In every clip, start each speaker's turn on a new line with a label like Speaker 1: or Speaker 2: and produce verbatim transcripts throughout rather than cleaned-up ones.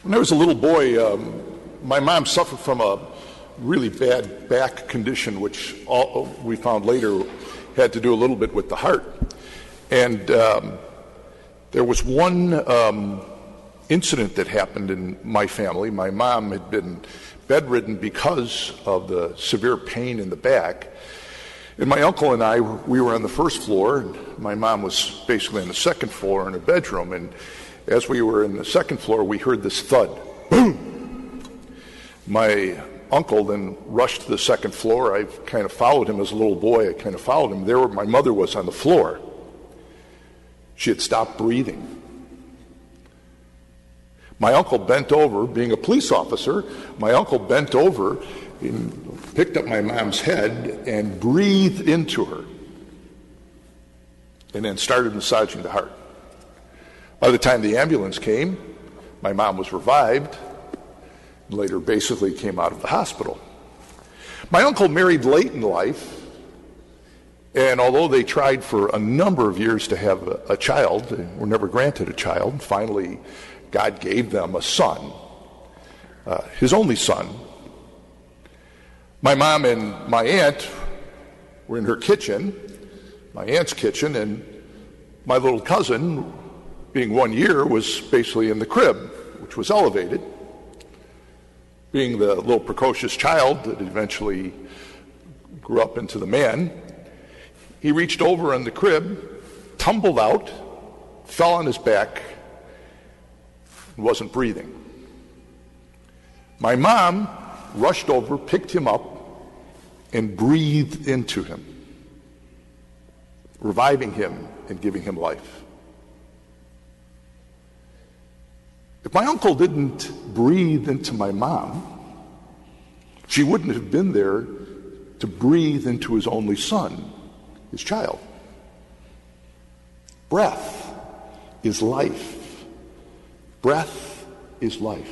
Speaker 1: When I was a little boy, um, my mom suffered from a really bad back condition, which all, we found later had to do a little bit with the heart. And um, there was one um, incident that happened in my family. My mom had been bedridden because of the severe pain in the back. And my uncle and I, we were on the first floor, and my mom was basically on the second floor in a bedroom. And as we were in the second floor, we heard this thud. Boom! My uncle then rushed to the second floor. I kind of followed him as a little boy. I kind of followed him. There, my mother was on the floor. She had stopped breathing. My uncle bent over, being a police officer, my uncle bent over and picked up my mom's head and breathed into her, and then started massaging the heart. By the time the ambulance came, my mom was revived, and later basically came out of the hospital. My uncle married late in life, and although they tried for a number of years to have a, a child, they were never granted a child. Finally, God gave them a son, uh, his only son. My mom and my aunt were in her kitchen, my aunt's kitchen, and my little cousin, being one year, was basically in the crib, which was elevated. Being the little precocious child that eventually grew up into the man, he reached over in the crib, tumbled out, fell on his back, and wasn't breathing. My mom rushed over, picked him up, and breathed into him, reviving him and giving him life. If my uncle didn't breathe into my mom, she wouldn't have been there to breathe into his only son, his child. Breath is life. Breath is life.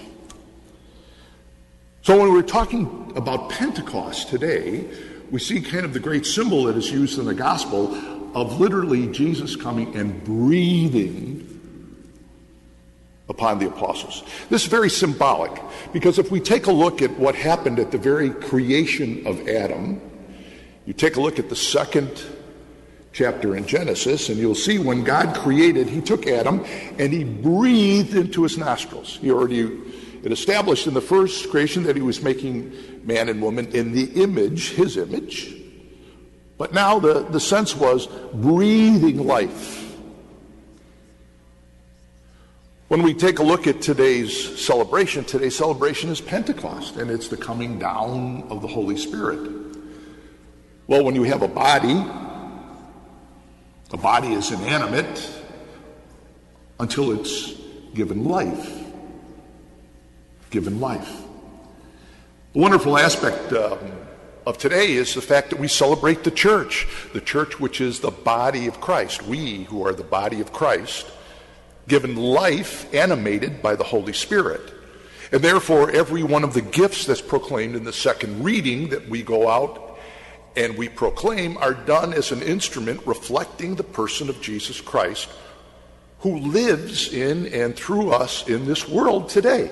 Speaker 1: So when we're talking about Pentecost today, we see kind of the great symbol that is used in the gospel of literally Jesus coming and breathing upon the apostles. This is very symbolic, because if we take a look at what happened at the very creation of Adam, you take a look at the second chapter in Genesis, and you'll see when God created, he took Adam and he breathed into his nostrils. He already, it established in the first creation that he was making man and woman in the image, his image. But now the, the sense was breathing life. When we take a look at today's celebration, today's celebration is Pentecost, and it's the coming down of the Holy Spirit. Well, when you have a body, a body is inanimate until it's given life. Given life. The wonderful aspect um, of today is the fact that we celebrate the church, the church which is the body of Christ. We who are the body of Christ, given life, animated by the Holy Spirit. And therefore, every one of the gifts that's proclaimed in the second reading that we go out and we proclaim are done as an instrument reflecting the person of Jesus Christ, who lives in and through us in this world today.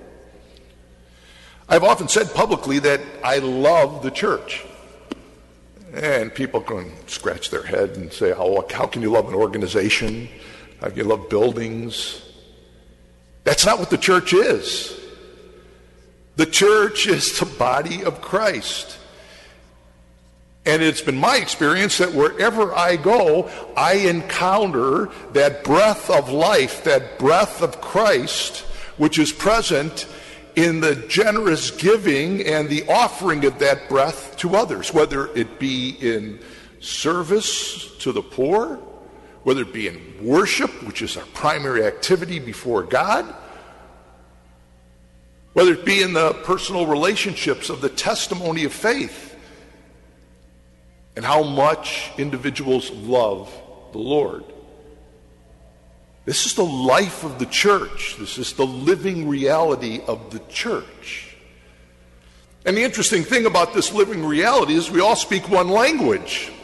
Speaker 1: I've often said publicly that I love the church. And people can scratch their head and say, oh, how can you love an organization? How can you love buildings? That's not what the church is. The church is the body of Christ. And it's been my experience that wherever I go, I encounter that breath of life, that breath of Christ, which is present in the generous giving and the offering of that breath to others, whether it be in service to the poor, whether it be in worship, which is our primary activity before God, whether it be in the personal relationships of the testimony of faith, and how much individuals love the Lord. This is the life of the church. This is the living reality of the church. And the interesting thing about this living reality is we all speak one language.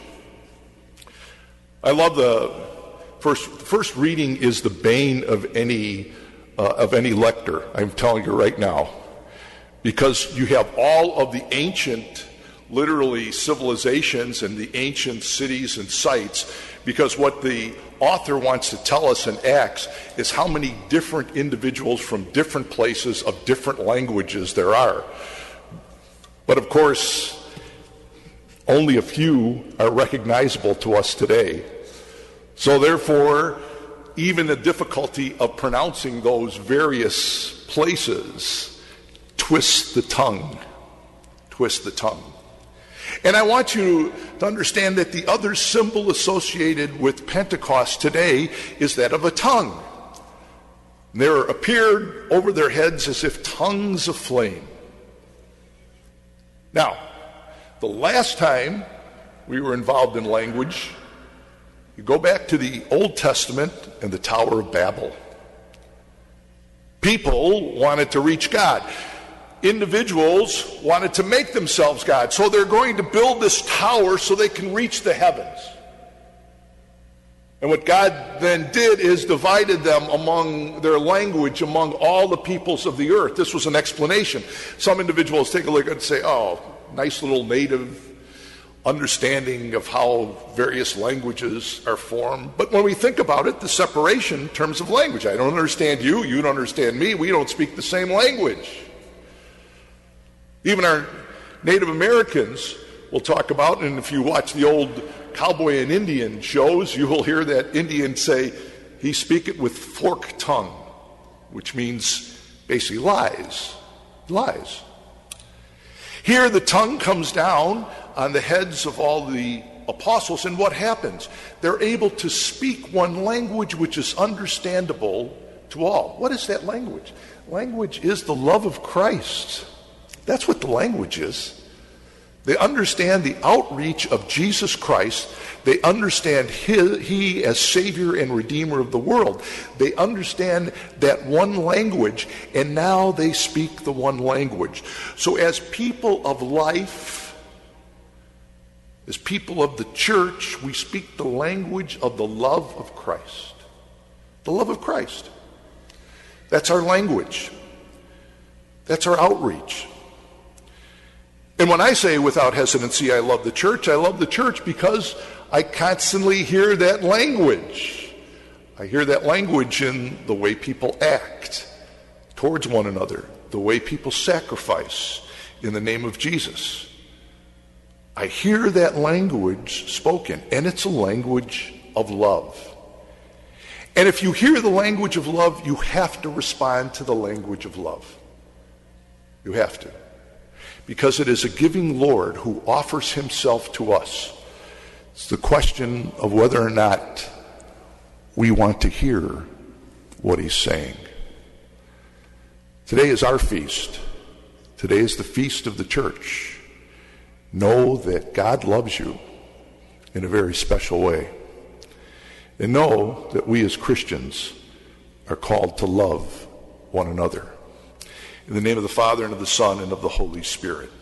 Speaker 1: I love the first, the first reading is the bane of any uh, of any lector, I'm telling you right now, because you have all of the ancient, literally, civilizations and the ancient cities and sites, because what the author wants to tell us in Acts is how many different individuals from different places of different languages there are. But of course, only a few are recognizable to us today. So therefore, even the difficulty of pronouncing those various places twists the tongue, twists the tongue. And I want you to understand that the other symbol associated with Pentecost today is that of a tongue. There appeared over their heads as if tongues of flame. Now, the last time we were involved in language, you go back to the Old Testament and the Tower of Babel. People wanted to reach God. Individuals wanted to make themselves God. So they're going to build this tower so they can reach the heavens. And what God then did is divided them among their language, among all the peoples of the earth. This was an explanation. Some individuals take a look and say, oh, nice little native understanding of how various languages are formed. But when we think about it, the separation in terms of language, I don't understand you, you don't understand me, we don't speak the same language. Even our Native Americans will talk about, and if you watch the old cowboy and Indian shows, you will hear that Indian say, he speaketh with forked tongue, which means basically lies, lies. Here the tongue comes down on the heads of all the apostles, and what happens? They're able to speak one language which is understandable to all. What is that language? Language is the love of Christ. That's what the language is. They understand the outreach of Jesus Christ. They understand his, he as Savior and Redeemer of the world. They understand that one language, and now they speak the one language. So as people of life, as people of the church, we speak the language of the love of Christ. The love of Christ. That's our language. That's our outreach. And when I say without hesitancy, I love the church, I love the church because I constantly hear that language. I hear that language in the way people act towards one another, the way people sacrifice in the name of Jesus. I hear that language spoken, and it's a language of love. And if you hear the language of love, you have to respond to the language of love. You have to. Because it is a giving Lord who offers himself to us. It's the question of whether or not we want to hear what he's saying. Today is our feast. Today is the feast of the church. Know that God loves you in a very special way. And know that we as Christians are called to love one another. In the name of the Father, and of the Son, and of the Holy Spirit.